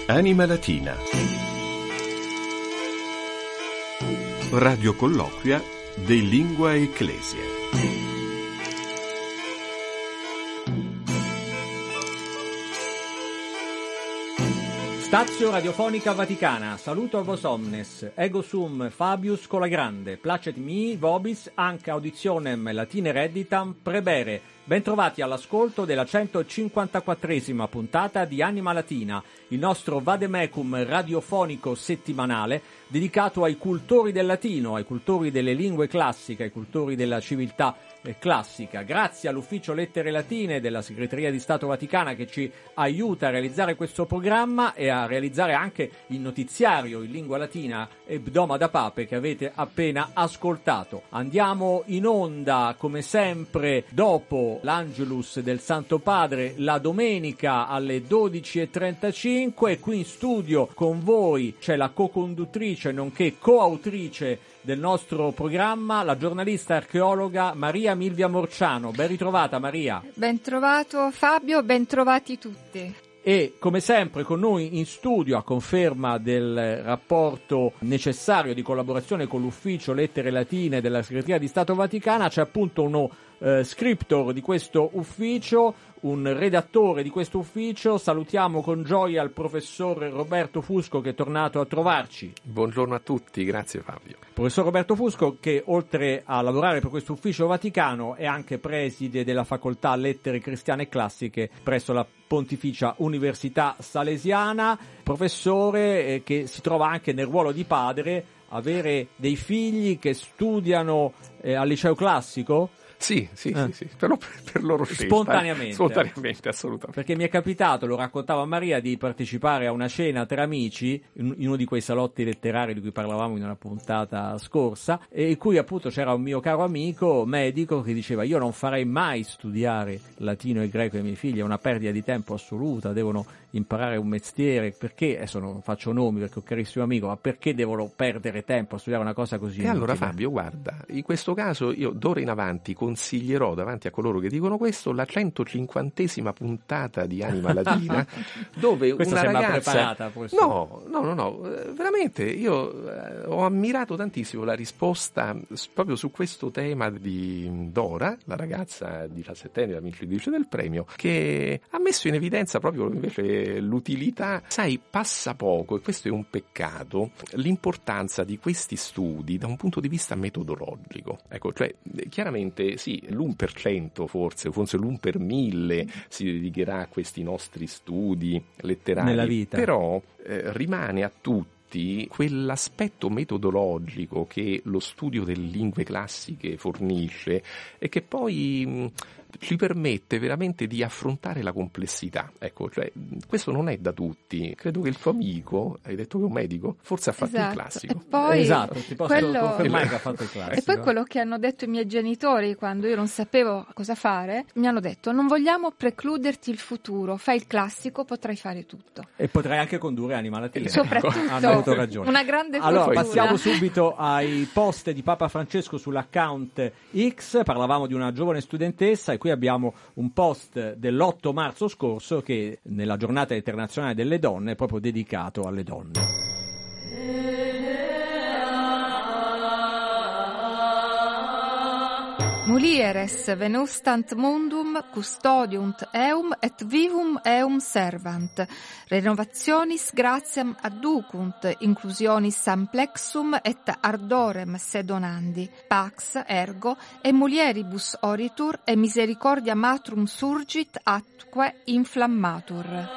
Anima Latina. Radio colloquia de Lingua Ecclesia. Stazio Radiofonica Vaticana, saluto a vos omnes, ego sum Fabius Colagrande, placet mi vobis anche auditionem latine redditam prebere. Bentrovati all'ascolto della 154esima puntata di Anima Latina, il nostro vademecum radiofonico settimanale dedicato ai cultori del latino, ai cultori delle lingue classiche, ai cultori della civiltà classica. Grazie all'Ufficio Lettere Latine della Segreteria di Stato Vaticana che ci aiuta a realizzare questo programma e a realizzare anche il notiziario in lingua latina Hebdomada Pape che avete appena ascoltato. Andiamo in onda come sempre dopo l'Angelus del Santo Padre la domenica alle 12:35 e qui in studio con voi c'è la co-conduttrice nonché coautrice del nostro programma, la giornalista archeologa Maria Milvia Morciano. Ben ritrovata Maria. Ben trovato Fabio, ben trovati tutti. E come sempre con noi in studio, a conferma del rapporto necessario di collaborazione con l'Ufficio Lettere Latine della Segreteria di Stato Vaticana, c'è appunto uno scriptor di questo ufficio, un redattore di questo ufficio. Salutiamo con gioia il professor Roberto Fusco che è tornato a trovarci. Buongiorno a tutti, grazie Fabio. Professor Roberto Fusco che oltre a lavorare per questo ufficio vaticano è anche preside della facoltà Lettere Cristiane e Classiche presso la Pontificia Università Salesiana, professore che si trova anche nel ruolo di padre, avere dei figli che studiano al liceo classico. Sì, però per loro scelta. Spontaneamente, assolutamente. Perché mi è capitato, lo raccontava Maria, di partecipare a una cena tra amici, in uno di quei salotti letterari di cui parlavamo in una puntata scorsa, e in cui appunto c'era un mio caro amico medico che diceva: io non farei mai studiare latino e greco ai miei figli, è una perdita di tempo assoluta, devono imparare un mestiere, perché, adesso non faccio nomi perché è un carissimo amico, ma perché devono perdere tempo a studiare una cosa così? E allora Fabio, guarda, in questo caso io d'ora in avanti consiglierò davanti a coloro che dicono questo la 150esima puntata di Anima Latina dove questa una sembra ragazza preparata, professore. No, veramente io ho ammirato tantissimo la risposta proprio su questo tema di Dora, la ragazza 17enne, la vincitrice del premio, che ha messo in evidenza proprio invece l'utilità. Sai, passa poco, e questo è un peccato, l'importanza di questi studi da un punto di vista metodologico. Ecco, cioè chiaramente sì, l'1% forse l'1 per 1000 si dedicherà a questi nostri studi letterari nella vita, però rimane a tutti quell'aspetto metodologico che lo studio delle lingue classiche fornisce e che poi ci permette veramente di affrontare la complessità. Ecco, cioè, questo non è da tutti. Credo che il tuo amico, hai detto che è un medico, forse ha fatto il classico. E poi esatto, ti posso confermare che ha fatto il classico. E poi quello che hanno detto i miei genitori quando io non sapevo cosa fare, mi hanno detto: non vogliamo precluderti il futuro, fai il classico, potrai fare tutto. E potrai anche condurre Anima Latina. Soprattutto, hanno avuto ragione. Una grande fortuna. Allora, passiamo subito ai post di Papa Francesco sull'account X. Parlavamo di una giovane studentessa e qui abbiamo un post dell'8 marzo scorso che nella giornata internazionale delle donne è proprio dedicato alle donne. Mulieres venustant mundum custodiunt eum et vivum eum servant. Renovationis gratiam adducunt, inclusionis amplexum et ardorem sedonandi. Pax ergo e mulieribus oritur e misericordia matrum surgit atque inflammatur.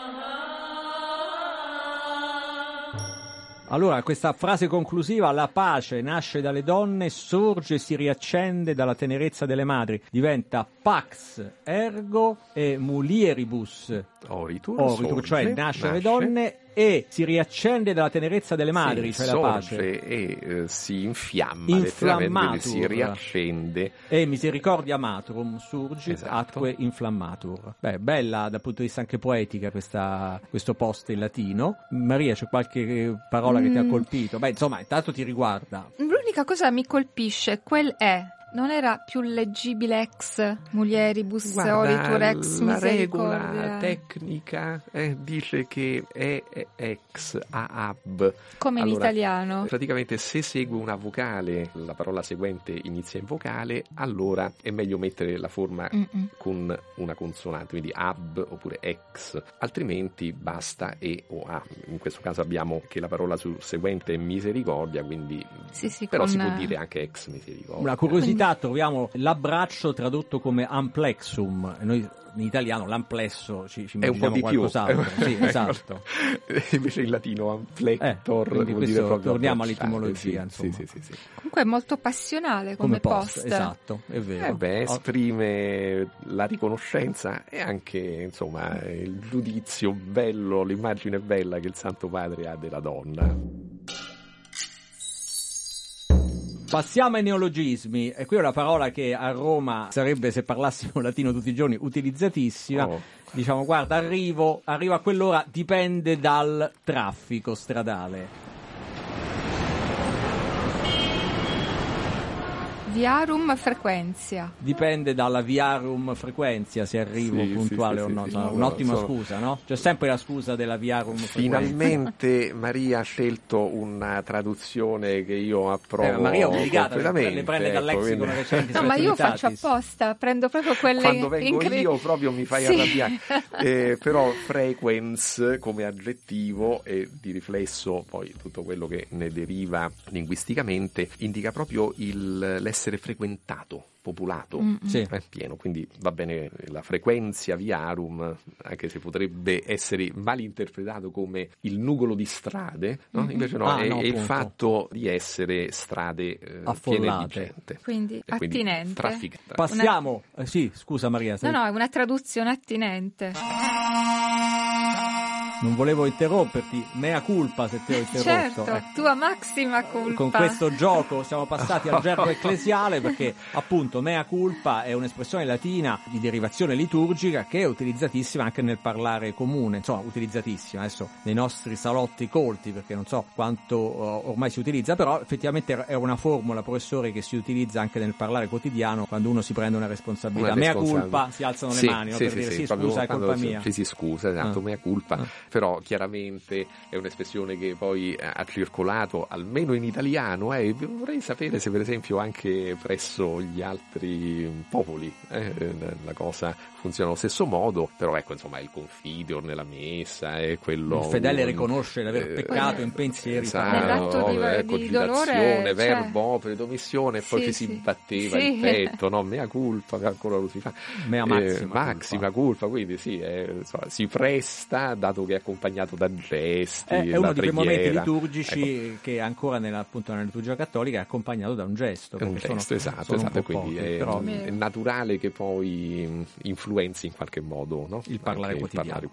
Allora, questa frase conclusiva: la pace nasce dalle donne, sorge e si riaccende dalla tenerezza delle madri, diventa pax ergo e mulieribus oritur, cioè nasce dalle donne e si riaccende dalla tenerezza delle madri, cioè la pace, e si infiamma, si riaccende, e misericordia matrum surgit esatto. Atque inflammatur. Beh, bella dal punto di vista anche poetica questo post in latino. Maria, c'è qualche parola che ti ha colpito? Beh, insomma, intanto ti riguarda. L'unica cosa mi colpisce, quel è Non era più leggibile ex mulieribus Guarda, oritur ex la misericordia? regola tecnica dice che è ex ab. Come in Allora, italiano. praticamente se segue una vocale, la parola seguente inizia in vocale, allora è meglio mettere la forma con una consonante, quindi ab oppure ex, altrimenti basta e o a. In questo caso abbiamo che la parola seguente è misericordia, quindi però si può dire anche ex misericordia. Una curiosità, troviamo l'abbraccio tradotto come amplexum, noi in italiano l'amplesso ci è un po' di più, sì, esatto. Invece in latino amplector quindi vuol dire proprio torniamo abbracciare, all'etimologia, sì. insomma. Sì. Comunque è molto passionale come post. Esatto, è vero. Esprime la riconoscenza e anche, insomma, il giudizio bello, l'immagine bella che il Santo Padre ha della donna. Passiamo ai neologismi, e qui è una parola che a Roma sarebbe, se parlassimo latino tutti i giorni, utilizzatissima. Diciamo, guarda, arrivo a quell'ora, dipende dal traffico stradale. Viarum frequentia. Dipende dalla viarum frequentia se arrivo puntuale o no. Un'ottima scusa, no? C'è sempre la scusa della viarum frequentia. Finalmente Maria ha scelto una traduzione che io approvo. Maria è obbligata, le prende dal lessico recente. No, ma io faccio apposta, prendo proprio quelle quando vengo io proprio mi fai arrabbiare. Però frequens come aggettivo e di riflesso poi tutto quello che ne deriva linguisticamente indica proprio l'essere frequentato, popolato, pieno, quindi va bene la frequentia viarum, anche se potrebbe essere malinterpretato come il nugolo di strade, no? Invece no, è il fatto di essere strade piene di gente. Quindi attinente. Traffic. Passiamo, sì, scusa Maria. No, è una traduzione attinente. Non volevo interromperti, mea culpa se ti ho interrotto. Certo, tua massima colpa. Con questo gioco siamo passati al gergo ecclesiale perché appunto mea culpa è un'espressione latina di derivazione liturgica che è utilizzatissima anche nel parlare comune, insomma utilizzatissima adesso nei nostri salotti colti, perché non so quanto ormai si utilizza, però effettivamente è una formula, professore, che si utilizza anche nel parlare quotidiano quando uno si prende una responsabilità. Mea culpa, si alzano le mani, no? Per dire sì, scusa, è colpa mia. Si scusa, esatto, mea culpa. Però chiaramente è un'espressione che poi ha circolato almeno in italiano, e vorrei sapere se per esempio anche presso gli altri popoli la cosa funziona allo stesso modo, però ecco, insomma, il confidior nella messa è quello, il fedele riconosce di aver peccato in pensieri, nell'atto di dolore, verbo, opere, omissione, e poi ci si batteva il petto, no? Mea culpa, ancora lo si fa, mea maxima culpa, quindi sì, insomma, si presta, dato che è accompagnato da gesti, è uno di quei momenti preghiera, liturgici che ancora nella liturgia cattolica è accompagnato da un gesto. Un gesto, esatto, quindi pochi, è naturale che poi influenzi in qualche modo, no? il parlare quotidiano.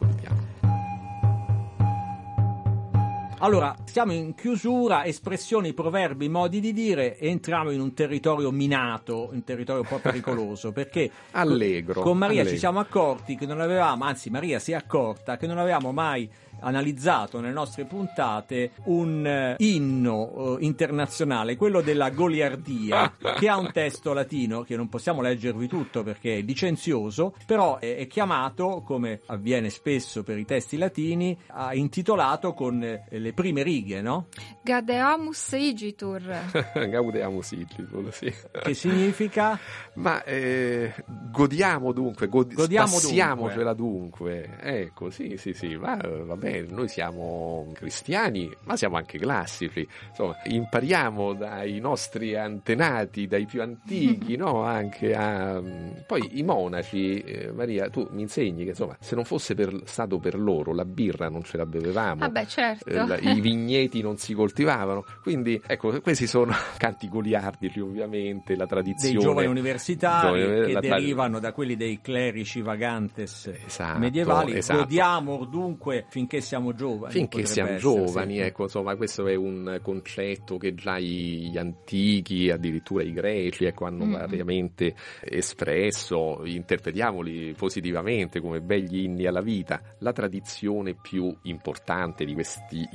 Allora, siamo in chiusura, espressioni, proverbi, modi di dire, e entriamo in un territorio minato, un territorio un po' pericoloso, perché allegro, con Maria ci siamo accorti che non avevamo, anzi Maria si è accorta che non avevamo mai analizzato nelle nostre puntate un inno internazionale, quello della goliardia, che ha un testo latino che non possiamo leggervi tutto perché è licenzioso, però è chiamato, come avviene spesso per i testi latini, intitolato con le prime righe, no? Gaudeamus igitur. Gaudeamus igitur, sì. Che significa? Ma godiamo dunque, passiamocela dunque. Ecco, sì, va bene. Noi siamo cristiani, ma siamo anche classici, insomma, impariamo dai nostri antenati, dai più antichi, no? Anche poi i monaci, Maria, tu mi insegni che insomma, se non fosse stato per loro, la birra non ce la bevevamo. Vabbè, certo. I vigneti non si coltivavano, quindi ecco, questi sono canti goliardici, ovviamente, la tradizione dei giovani universitari che derivano da quelli dei clerici vagantes medievali. Godiamo dunque finché siamo giovani. Finché siamo giovani, ecco, insomma, questo è un concetto che già gli antichi, addirittura i greci, ecco, hanno variamente espresso. Interpretiamoli positivamente come begli inni alla vita. La tradizione più importante di questi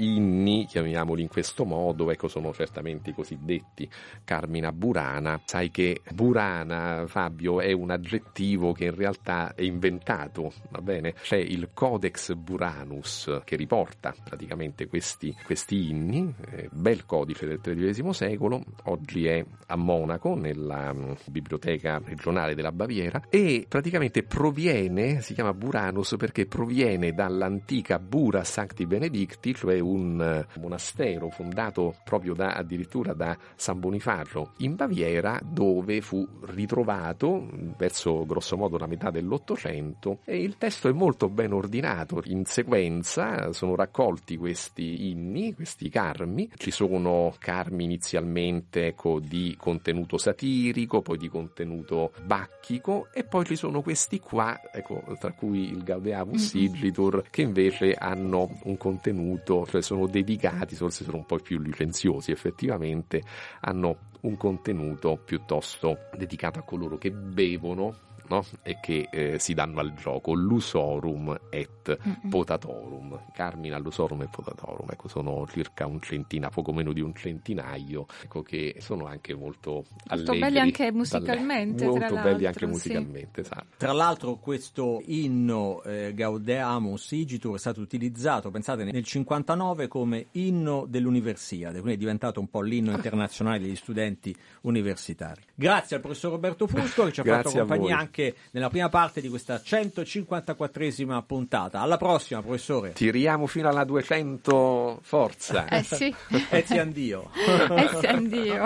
inni, chiamiamoli in questo modo, ecco, sono certamente i cosiddetti Carmina Burana. Sai che Burana, Fabio, è un aggettivo che in realtà è inventato, va bene? C'è il Codex Buranus che riporta praticamente questi inni, bel codice del XIII secolo, oggi è a Monaco nella biblioteca regionale della Baviera, e praticamente proviene, si chiama Buranus perché proviene dall'antica Bura Sancti Benedicti, cioè un monastero fondato proprio addirittura da San Bonifacio in Baviera, dove fu ritrovato verso grosso modo la metà dell'Ottocento, e il testo è molto ben ordinato. In sequenza sono raccolti questi inni, questi carmi. Ci sono carmi inizialmente di contenuto satirico, poi di contenuto bacchico, e poi ci sono questi qua, ecco, tra cui il Gaudeamus Sigitur, che invece hanno un contenuto, cioè sono dedicati, forse sono un po' più licenziosi, effettivamente hanno un contenuto piuttosto dedicato a coloro che bevono, no? E che si danno al gioco. Lusorum et potatorum, Carmina Lusorum et potatorum, ecco, sono circa poco meno di un centinaio, ecco, che sono anche molto allegri, belli anche musicalmente, molto tra belli l'altro, anche musicalmente, esatto. Tra l'altro questo inno Gaudeamus Sigitur è stato utilizzato, pensate, nel 59 come inno dell'Universiade, quindi è diventato un po' l'inno internazionale degli studenti universitari. Grazie al professor Roberto Fusco che ci ha fatto compagnia anche nella prima parte di questa 154esima puntata. Alla prossima, professore. Tiriamo fino alla 200, forza. Sì. Ezi andio. Ezi andio.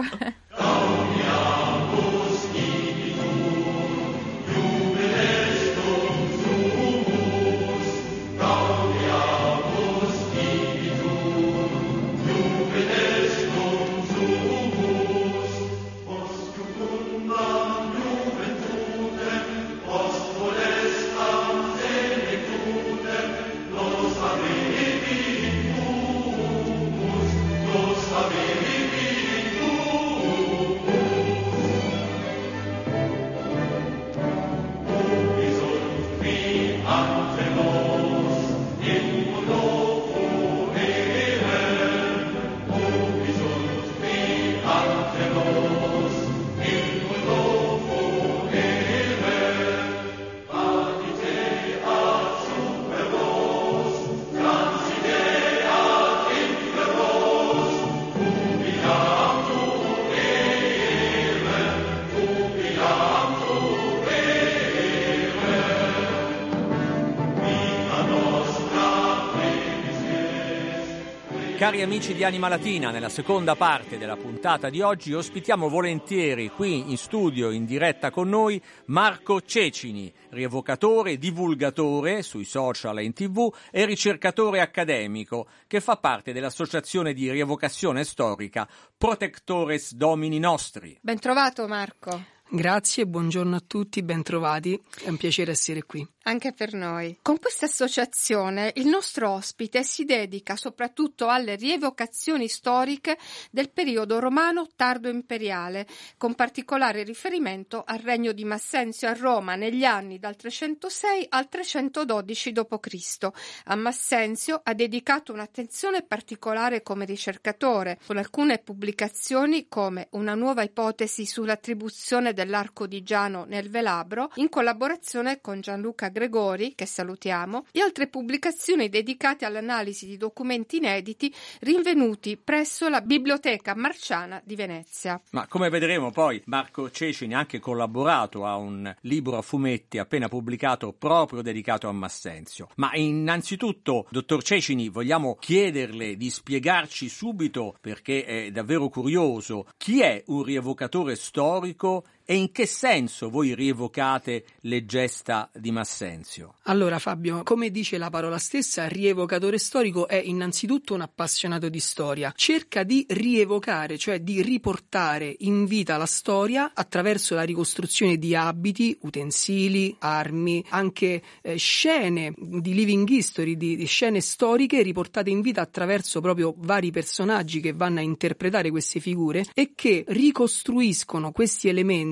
Cari amici di Anima Latina, nella seconda parte della puntata di oggi ospitiamo volentieri qui in studio, in diretta con noi, Marco Cecini, rievocatore, divulgatore sui social e in TV e ricercatore accademico, che fa parte dell'associazione di rievocazione storica Protectores Domini Nostri. Ben trovato, Marco. Grazie, buongiorno a tutti, bentrovati, è un piacere essere qui. Anche per noi. Con questa associazione il nostro ospite si dedica soprattutto alle rievocazioni storiche del periodo romano tardo imperiale, con particolare riferimento al regno di Massenzio a Roma negli anni dal 306 al 312 d.C. A Massenzio ha dedicato un'attenzione particolare come ricercatore, con alcune pubblicazioni come Una nuova ipotesi sull'attribuzione dell'arco di Giano nel Velabro, in collaborazione con Gianluca Gregori, che salutiamo, e altre pubblicazioni dedicate all'analisi di documenti inediti rinvenuti presso la Biblioteca Marciana di Venezia. Ma come vedremo poi, Marco Cecini ha anche collaborato a un libro a fumetti appena pubblicato proprio dedicato a Massenzio. Ma innanzitutto, dottor Cecini, vogliamo chiederle di spiegarci subito, perché è davvero curioso, chi è un rievocatore storico e in che senso voi rievocate le gesta di Massenzio? Allora Fabio, come dice la parola stessa, rievocatore storico è innanzitutto un appassionato di storia. Cerca di rievocare, cioè di riportare in vita la storia attraverso la ricostruzione di abiti, utensili, armi, anche scene di living history, di scene storiche riportate in vita attraverso proprio vari personaggi che vanno a interpretare queste figure e che ricostruiscono questi elementi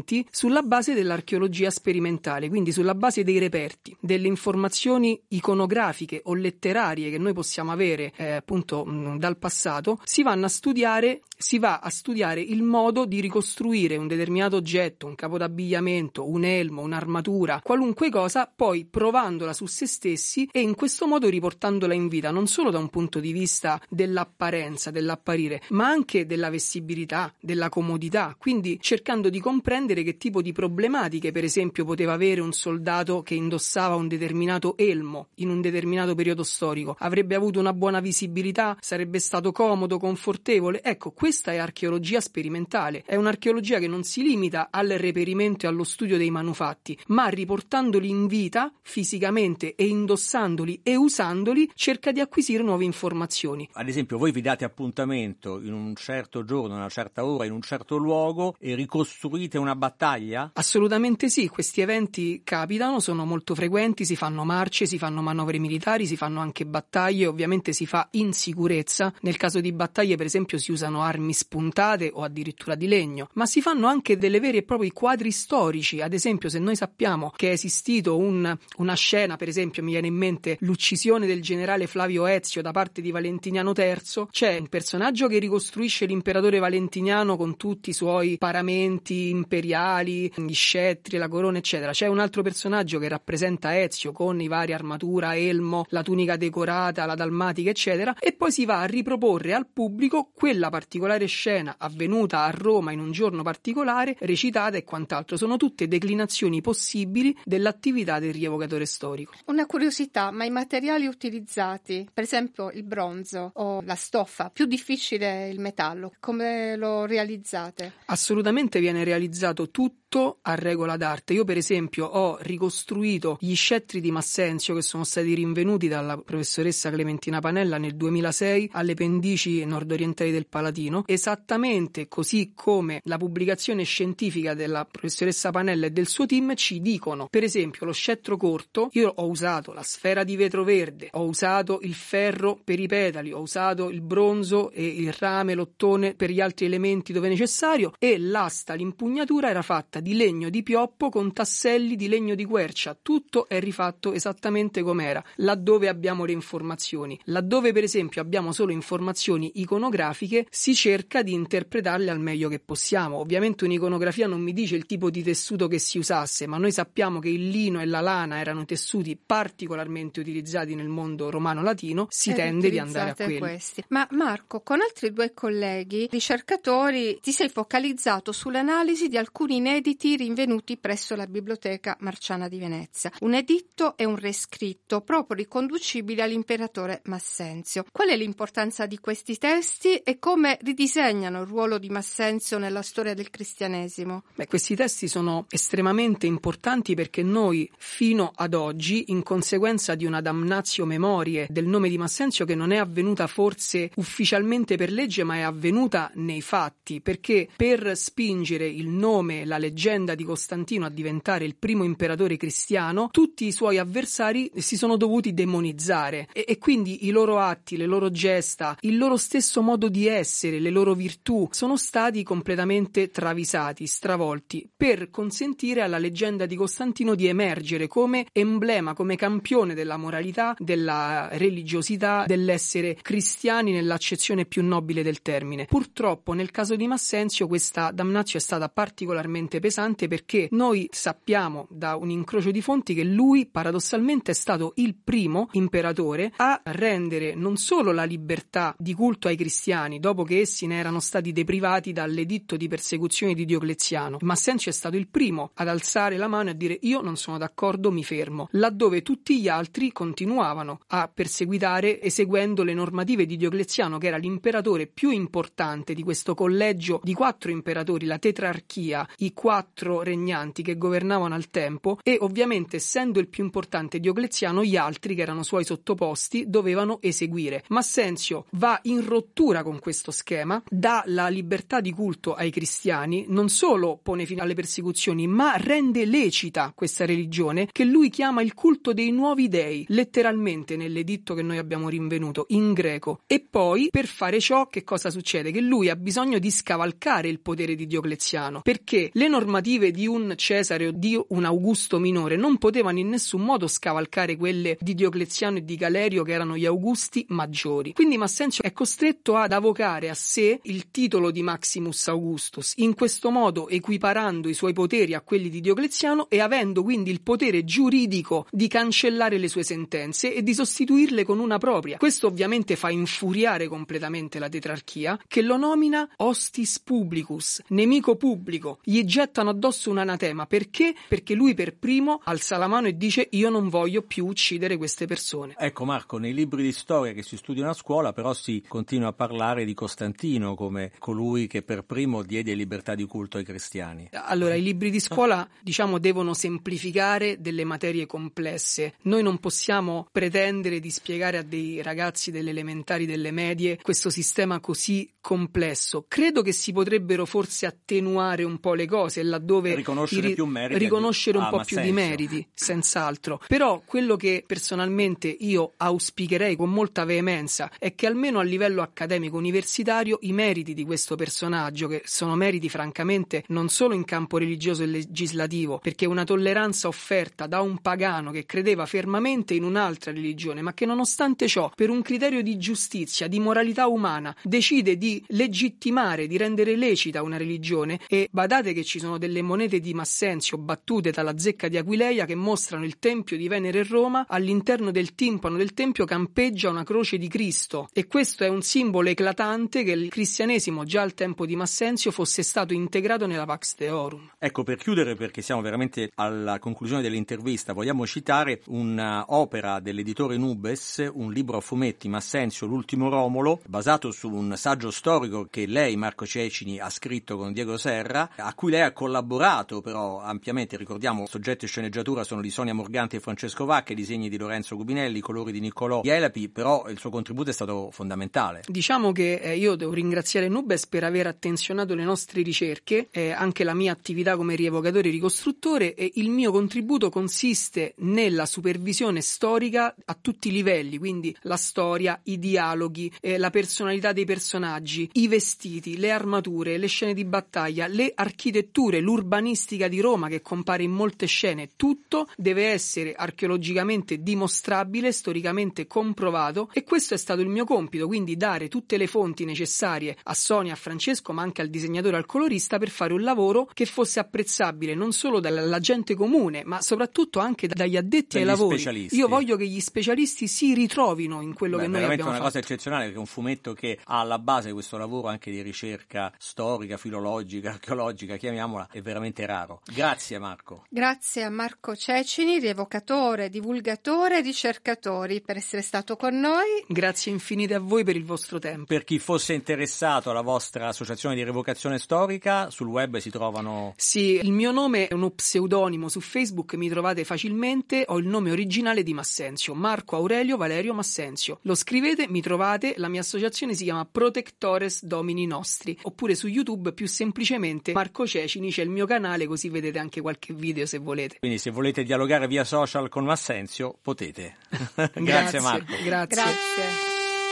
eventi sulla base dell'archeologia sperimentale, quindi sulla base dei reperti, delle informazioni iconografiche o letterarie che noi possiamo avere appunto dal passato. Si va a studiare il modo di ricostruire un determinato oggetto, un capo d'abbigliamento, un elmo, un'armatura, qualunque cosa, poi provandola su se stessi e in questo modo riportandola in vita, non solo da un punto di vista dell'apparenza, dell'apparire, ma anche della vestibilità, della comodità, quindi cercando di comprendere che tipo di problematiche, per esempio, poteva avere un soldato che indossava un determinato elmo in un determinato periodo storico. Avrebbe avuto una buona visibilità? Sarebbe stato comodo, confortevole? Ecco, questa è archeologia sperimentale, è un'archeologia che non si limita al reperimento e allo studio dei manufatti, ma riportandoli in vita fisicamente e indossandoli e usandoli cerca di acquisire nuove informazioni. Ad esempio, voi vi date appuntamento in un certo giorno, una certa ora, in un certo luogo e ricostruite una battaglia? Assolutamente sì, questi eventi capitano, sono molto frequenti, si fanno marce, si fanno manovre militari, si fanno anche battaglie, ovviamente si fa in sicurezza. Nel caso di battaglie, per esempio, si usano armi spuntate o addirittura di legno, ma si fanno anche delle veri e propri quadri storici. Ad esempio, se noi sappiamo che è esistito una scena, per esempio mi viene in mente l'uccisione del generale Flavio Ezio da parte di Valentiniano III, c'è un personaggio che ricostruisce l'imperatore Valentiniano con tutti i suoi paramenti imperiali, gli scettri, la corona eccetera, c'è un altro personaggio che rappresenta Ezio con i vari armatura, elmo, la tunica decorata, la dalmatica eccetera, e poi si va a riproporre al pubblico quella particolare scena avvenuta a Roma in un giorno particolare, recitata e quant'altro. Sono tutte declinazioni possibili dell'attività del rievocatore storico. Una curiosità, ma i materiali utilizzati, per esempio il bronzo o la stoffa, più difficile il metallo, come lo realizzate? Assolutamente viene realizzato tutto a regola d'arte. Io per esempio ho ricostruito gli scettri di Massenzio che sono stati rinvenuti dalla professoressa Clementina Panella nel 2006 alle pendici nordorientali del Palatino, esattamente così come la pubblicazione scientifica della professoressa Panella e del suo team ci dicono. Per esempio lo scettro corto, io ho usato la sfera di vetro verde, ho usato il ferro per i petali, ho usato il bronzo e il rame, l'ottone per gli altri elementi dove necessario, e l'asta, l'impugnatura era fatta di legno di pioppo con tasselli di legno di quercia. Tutto è rifatto esattamente com'era, laddove abbiamo le informazioni. Laddove per esempio abbiamo solo informazioni iconografiche, si cerca di interpretarle al meglio che possiamo. Ovviamente un'iconografia non mi dice il tipo di tessuto che si usasse, ma noi sappiamo che il lino e la lana erano tessuti particolarmente utilizzati nel mondo romano-latino, si tende di andare a quelli. Questi. Ma Marco, con altri due colleghi ricercatori ti sei focalizzato sull'analisi di alcuni inediti rinvenuti presso la Biblioteca Marciana di Venezia, un editto e un rescritto proprio riconducibili all'imperatore Massenzio. Qual è l'importanza di questi testi e come ridisegnano il ruolo di Massenzio nella storia del cristianesimo? Questi testi sono estremamente importanti perché noi fino ad oggi, in conseguenza di una damnatio memoriae del nome di Massenzio che non è avvenuta forse ufficialmente per legge ma è avvenuta nei fatti, perché per spingere il nome, la leggenda di Costantino a diventare il primo imperatore cristiano, tutti i suoi avversari si sono dovuti demonizzare e quindi i loro atti, le loro gesta, il loro stesso modo di essere, le loro virtù sono stati completamente travisati, stravolti, per consentire alla leggenda di Costantino di emergere come emblema, come campione della moralità, della religiosità, dell'essere cristiani nell'accezione più nobile del termine. Purtroppo nel caso di Massenzio questa damnatio è stata particolarmente pesante perché noi sappiamo da un incrocio di fonti che lui paradossalmente è stato il primo imperatore a rendere non solo la libertà di culto ai cristiani dopo che essi ne erano stati deprivati dall'editto di persecuzione di Diocleziano. Massenzio è stato il primo ad alzare la mano e a dire io non sono d'accordo, mi fermo, laddove tutti gli altri continuavano a perseguitare eseguendo le normative di Diocleziano, che era l'imperatore più importante di questo collegio di 4 imperatori, la tetrarchia, i 4 regnanti che governavano al tempo, e ovviamente essendo il più importante Diocleziano gli altri che erano suoi sottoposti dovevano eseguire. Massenzio va in rottura con questo schema, dà la libertà di culto ai cristiani, non solo pone fine alle persecuzioni ma rende lecita questa religione che lui chiama il culto dei nuovi dei, letteralmente nell'editto che noi abbiamo rinvenuto in greco. E poi per fare ciò che cosa succede? Che lui ha bisogno di scavalcare il potere di Diocleziano, perché le normative normative di un Cesare o di un Augusto minore non potevano in nessun modo scavalcare quelle di Diocleziano e di Galerio, che erano gli Augusti maggiori. Quindi Massenzio è costretto ad avocare a sé il titolo di Maximus Augustus, in questo modo equiparando i suoi poteri a quelli di Diocleziano e avendo quindi il potere giuridico di cancellare le sue sentenze e di sostituirle con una propria. Questo ovviamente fa infuriare completamente la tetrarchia, che lo nomina hostis publicus, nemico pubblico. Gli gettano addosso un anatema. Perché? Perché lui per primo alza la mano e dice: io non voglio più uccidere queste persone. Ecco Marco, nei libri di storia che si studiano a scuola però si continua a parlare di Costantino come colui che per primo diede libertà di culto ai cristiani. Allora, i libri di scuola, devono semplificare delle materie complesse. Noi non possiamo pretendere di spiegare a dei ragazzi delle elementari, delle medie, questo sistema così complesso. Credo che si potrebbero forse attenuare un po' le cose, laddove riconoscere più meriti, riconoscere un po' Massenzio. più di meriti, senz'altro. Però quello che personalmente io auspicherei con molta veemenza è che almeno a livello accademico universitario i meriti di questo personaggio, che sono meriti francamente non solo in campo religioso e legislativo, perché una tolleranza offerta da un pagano che credeva fermamente in un'altra religione, ma che nonostante ciò, per un criterio di giustizia, di moralità umana, decide di legittimare, di rendere lecita una religione. E badate che ci sono delle monete di Massenzio battute dalla zecca di Aquileia che mostrano il tempio di Venere in Roma. All'interno del timpano del tempio campeggia una croce di Cristo, e questo è un simbolo eclatante che il cristianesimo già al tempo di Massenzio fosse stato integrato nella Pax Deorum. Ecco, per chiudere, perché siamo veramente alla conclusione dell'intervista, vogliamo citare un'opera dell'editore Nubes, un libro a fumetti, Massenzio, l'ultimo Romolo, basato su un saggio storico che lei, Marco Cecini, ha scritto con Diego Serra, a cui lei ha collaborato però ampiamente. Ricordiamo, soggetto e sceneggiatura sono di Sonia Morganti e Francesco Vacca, i disegni di Lorenzo Gubinelli, i colori di Niccolò Ielapi, però il suo contributo è stato fondamentale. Diciamo che io devo ringraziare Nubes per aver attenzionato le nostre ricerche, anche la mia attività come rievocatore e ricostruttore, e il mio contributo consiste nella supervisione storica a tutti i livelli, quindi la storia, i dialoghi, la personalità dei personaggi, i vestiti, le armature, le scene di battaglia, le architetture, l'urbanistica di Roma che compare in molte scene. Tutto deve essere archeologicamente dimostrabile, storicamente comprovato, e questo è stato il mio compito, quindi dare tutte le fonti necessarie a Sonia, a Francesco, ma anche al disegnatore e al colorista, per fare un lavoro che fosse apprezzabile non solo dalla gente comune, ma soprattutto anche dagli addetti ai lavori. Specialisti. Io voglio che gli specialisti si ritrovino in quello che noi abbiamo fatto. È una cosa eccezionale, perché è un fumetto che ha alla base questo lavoro anche di ricerca storica, filologica, archeologica, chiamiamola, è veramente raro. Grazie Marco. Grazie a Marco Cecini, rievocatore, divulgatore e ricercatori, per essere stato con noi. Grazie infinite a voi per il vostro tempo. Per chi fosse interessato alla vostra associazione di rievocazione storica, sul web si trovano... Sì, il mio nome è uno pseudonimo, su Facebook mi trovate facilmente, ho il nome originale di Massenzio, Marco Aurelio Valerio Massenzio. Lo scrivete, mi trovate, la mia associazione si chiama Protectores Domini Nostri, oppure su YouTube più semplicemente Marco Cecini, c'è il mio canale, così vedete anche qualche video se volete. Quindi se volete dialogare via social con Massenzio, potete. Grazie Marco. Grazie.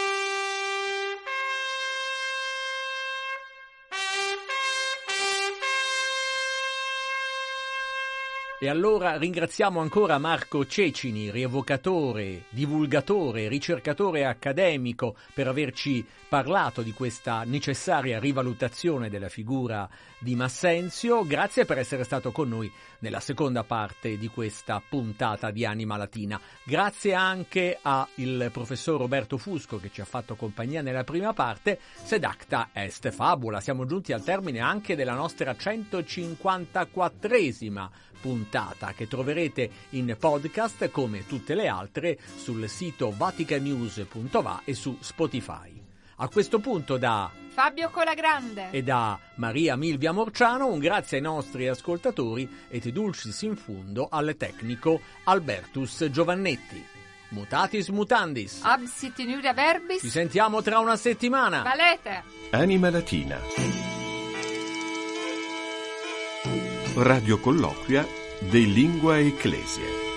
E allora ringraziamo ancora Marco Cecini, rievocatore, divulgatore, ricercatore accademico, per averci parlato di questa necessaria rivalutazione della figura di Massenzio. Grazie per essere stato con noi nella seconda parte di questa puntata di Anima Latina. Grazie anche al professor Roberto Fusco che ci ha fatto compagnia nella prima parte. Sed acta est fabula. Siamo giunti al termine anche della nostra 154esima puntata, che troverete in podcast come tutte le altre sul sito vaticanews.va e su Spotify. A questo punto da Fabio Colagrande e da Maria Milvia Morciano un grazie ai nostri ascoltatori et dulcis in fundo al tecnico Albertus Giovannetti. Mutatis mutandis. Absit in iuria verbis. Ci sentiamo tra una settimana. Valete. Anima Latina. Radio colloquia de Lingua Ecclesia.